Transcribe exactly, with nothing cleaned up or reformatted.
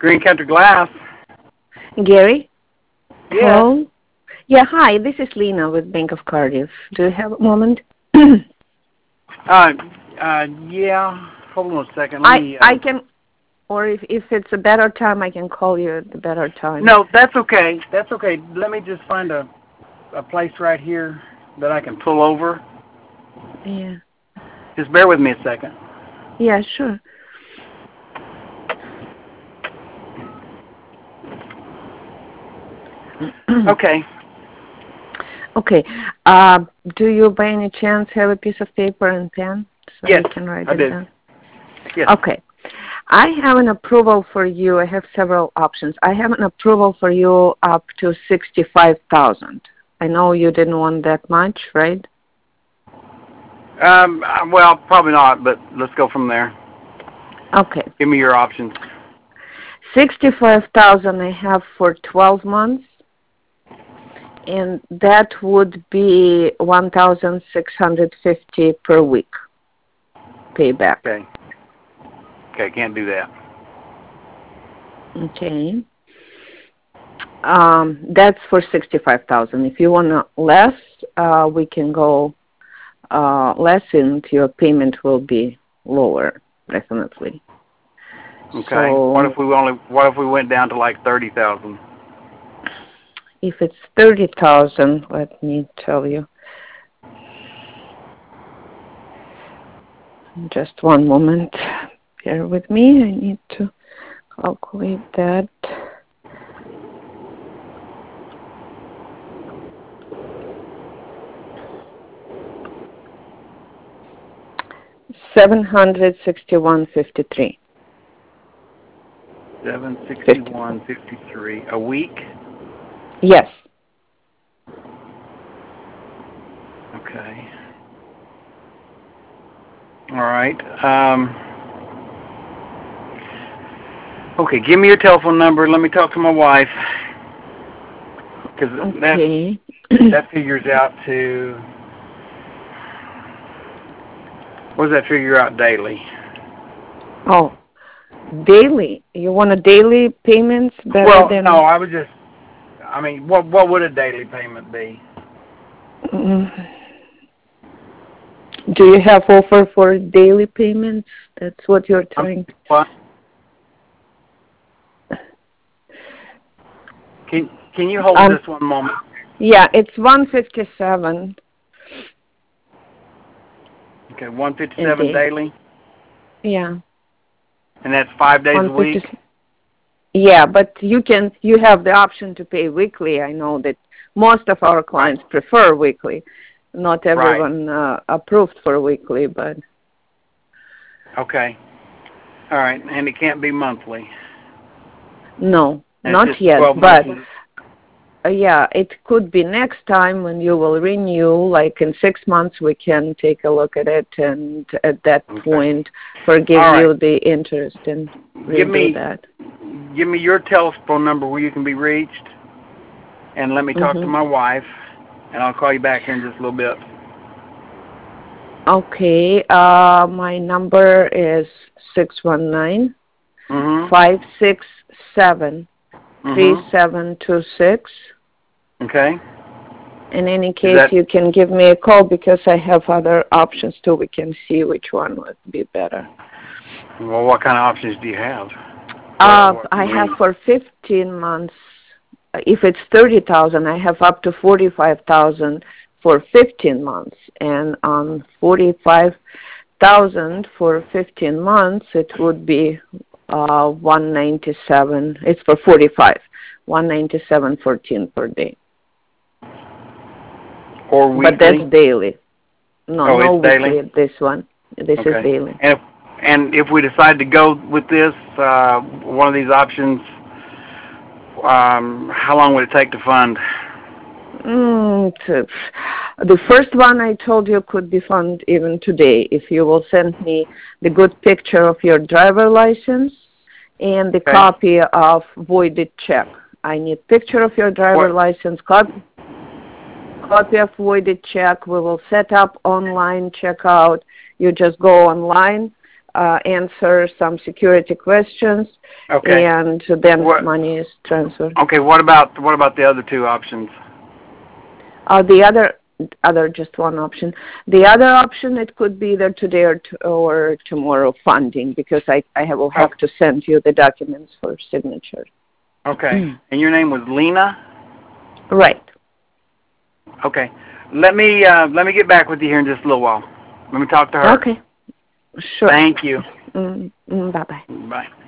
Green Country Glass. Gary? Yes. Hello? Yeah, hi, this is Lena with Bank of Cardiff. Do you have a moment? uh, uh, yeah. Hold on a second. Let I me. I Uh, can, or if, if it's a better time, I can call you at the better time. no, that's okay. That's okay. Let me just find a a place right here that I can pull over. Yeah. Just bear with me a second. Yeah, sure. Okay. Okay. Uh, do you by any chance have a piece of paper and pen so Yes, you can write I it do. down? Yes. Okay. I have an approval for you. I have several options. I have an approval for you up to sixty-five thousand. I know you didn't want that much, right? Um. uh, Well, probably not, but let's go from there. Okay. Give me your options. sixty-five thousand I have for twelve months, and that would be one thousand six hundred fifty per week payback. Okay. Okay. Can't do that. Okay. Um, that's for sixty-five thousand. If you want less, uh, we can go uh, less, and your payment will be lower, definitely. Okay. What if So we only? What if we went down to like thirty thousand? if it's thirty thousand, let me tell you. Just one moment. Bear with me. I need to calculate that. Seven hundred sixty-one fifty-three. Seven sixty-one fifty-three a week. Yes. Okay. All right. Um. Okay. Give me your telephone number. Let me talk to my wife because that Okay. that figures out to. What does that figure out daily? Oh, daily. You want a daily payments better Well, no, than? I was just. I mean, what what would a daily payment be? Mm. Do you have offer for daily payments? That's what you're I'm trying. what? Can can you hold Um. just one moment? Yeah, it's one fifty-seven Okay, one a fifty-seven day. daily, Yeah, and that's five days a one fifty. week. Yeah, but you can. You have the option to pay weekly. I know that most of our Right. clients prefer weekly. Not Right. everyone uh, approved for weekly, but Okay. All right, and it can't be monthly. no, And it's not just yet. twelve months. But uh, yeah, it could be next time when you will renew. Like in six months, we can take a look at it, and at that Okay. point, forgive All right. you the interest and Give redo me that. give me your telephone number where you can be reached, and let me talk to Mm-hmm. my wife, and I'll call you back here in just a little bit. Okay. Uh, my number is six one nine Mhm. five six seven three Mhm. seven two six. Okay. In any Is case, that you can give me a call because I have other options too. We can see which one would be better. well? What kind of options do you have? What Uh, what I can have we? for fifteen months. uh, If it's thirty thousand, I have up to forty-five thousand for fifteen months, and on forty-five thousand for fifteen months, it would be uh, one ninety-seven. It's for forty-five, one ninety-seven fourteen per day. Or But that's weekly? daily. No, Oh, no it's daily. weekly. This one. This is Okay. daily. And if, and if we decide to go with this, uh, one of these options, um, how long would it take to fund? Mm, t- the first one I told you could be found even today if you will send me the good picture of your driver license and the Okay. copy of voided check. I need picture of your driver What? license, copy, copy of voided check. We will set up online checkout. You just go online, uh, answer some security questions, Okay. and then What, money is transferred. okay, what about what about the other two options? Uh, the other, other just one option. The other option, it could be either today or, t- or tomorrow funding, because I, I will have Oh, to send you the documents for signature. okay. And your name was Lena? Right. Okay. Let me uh, let me get back with you here in just a little while. Let me talk to her. Okay. Sure. Thank you. Mm, mm, bye-bye. Bye.